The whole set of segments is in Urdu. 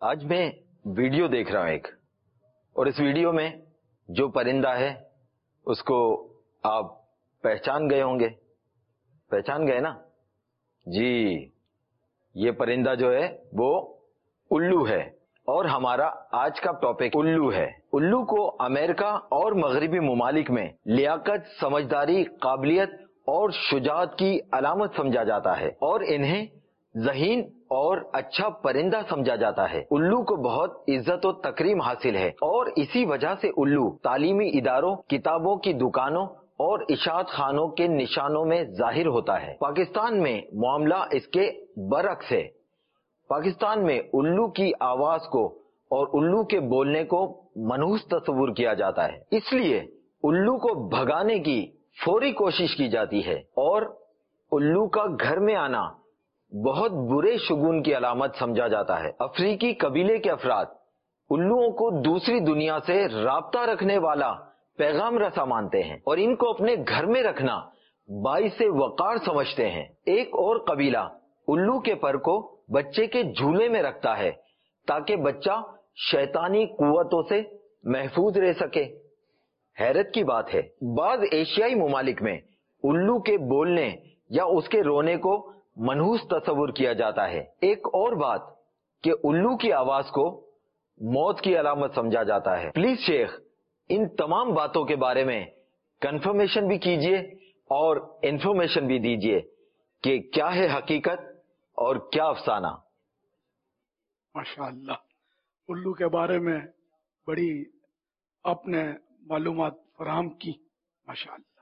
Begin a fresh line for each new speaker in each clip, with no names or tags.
آج میں ویڈیو دیکھ رہا ہوں ایک، اور اس ویڈیو میں جو پرندہ ہے اس کو آپ پہچان گئے ہوں گے، پہچان گئے نا جی؟ یہ پرندہ جو ہے وہ الو ہے، اور ہمارا آج کا ٹاپک الو ہے۔ الو کو امریکہ اور مغربی ممالک میں لیاقت، سمجھداری، قابلیت اور شجاعت کی علامت سمجھا جاتا ہے، اور انہیں ذہین اور اچھا پرندہ سمجھا جاتا ہے۔ الو کو بہت عزت و تکریم حاصل ہے، اور اسی وجہ سے الو تعلیمی اداروں، کتابوں کی دکانوں اور اشاعت خانوں کے نشانوں میں ظاہر ہوتا ہے۔ پاکستان میں معاملہ اس کے برعکس ہے۔ پاکستان میں الو کی آواز کو اور الو کے بولنے کو منحوس تصور کیا جاتا ہے، اس لیے الو کو بھگانے کی فوری کوشش کی جاتی ہے، اور الو کا گھر میں آنا بہت برے شگون کی علامت سمجھا جاتا ہے۔ افریقی قبیلے کے افراد الوؤں کو دوسری دنیا سے رابطہ رکھنے والا پیغام رساں مانتے ہیں، اور ان کو اپنے گھر میں رکھنا باعث وقار سمجھتے ہیں۔ ایک اور قبیلہ الو کے پر کو بچے کے جھولے میں رکھتا ہے تاکہ بچہ شیطانی قوتوں سے محفوظ رہ سکے۔ حیرت کی بات ہے، بعض ایشیائی ممالک میں الو کے بولنے یا اس کے رونے کو منحوس تصور کیا جاتا ہے۔ ایک اور بات کہ الو کی آواز کو موت کی علامت سمجھا جاتا ہے۔ پلیز شیخ، ان تمام باتوں کے بارے میں کنفرمیشن بھی کیجئے اور انفارمیشن بھی دیجئے کہ کیا ہے حقیقت اور کیا افسانہ۔
ماشاءاللہ، الو کے بارے میں بڑی آپ نے معلومات فراہم کی، ماشاءاللہ۔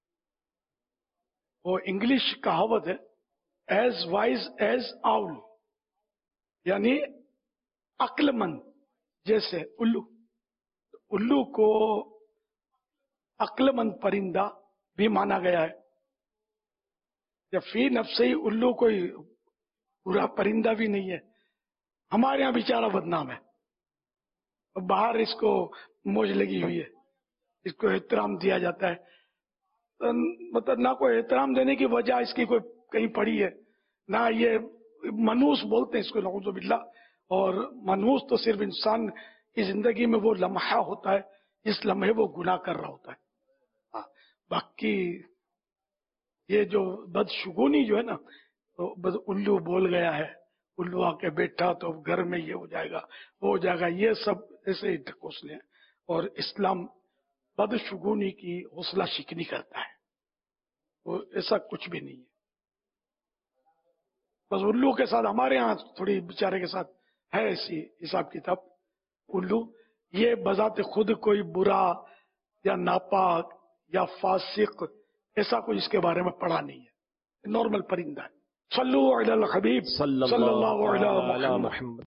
وہ انگلش کہاوت ہے، ایز وائز ایز آؤل، یعنی عقل مند جیسے الو۔ الو کو عقل مند پرندہ بھی مانا گیا ہے۔ جب فی نفسہ ہی الو کوئی برا پرندہ بھی نہیں ہے، ہمارے یہاں بیچارہ بدنام ہے، باہر اس کو موج لگی ہوئی ہے، اس کو احترام دیا جاتا ہے، مطلب نہ کوئی احترام دینے کی وجہ اس کی کوئی کہیں پڑی ہے، نہ یہ منحوس بولتے ہیں اس کو، نعوذ باللہ۔ اور منحوس تو صرف انسان کی زندگی میں وہ لمحہ ہوتا ہے جس لمحے وہ گناہ کر رہا ہوتا ہے، باقی یہ جو بدشگونی جو ہے نا، تو بس الو بول گیا ہے، الو آ کے بیٹھا تو گھر میں یہ ہو جائے گا، وہ ہو جائے گا، یہ سب ایسے ہی ڈھکوسلے ہیں، اور اسلام بدشگونی کی حوصلہ شکنی کرتا ہے، وہ ایسا کچھ بھی نہیں ہے۔ بس الو کے ساتھ ہمارے ہاں تھوڑی بیچارے کے ساتھ ہے ایسی حساب کتاب۔ الو یہ بذات خود کوئی برا یا ناپاک یا فاسق ایسا کوئی اس کے بارے میں پڑھا نہیں ہے، نارمل پرندہ ہے۔ صلو علی الحبیب صلی اللہ علیہ محمد۔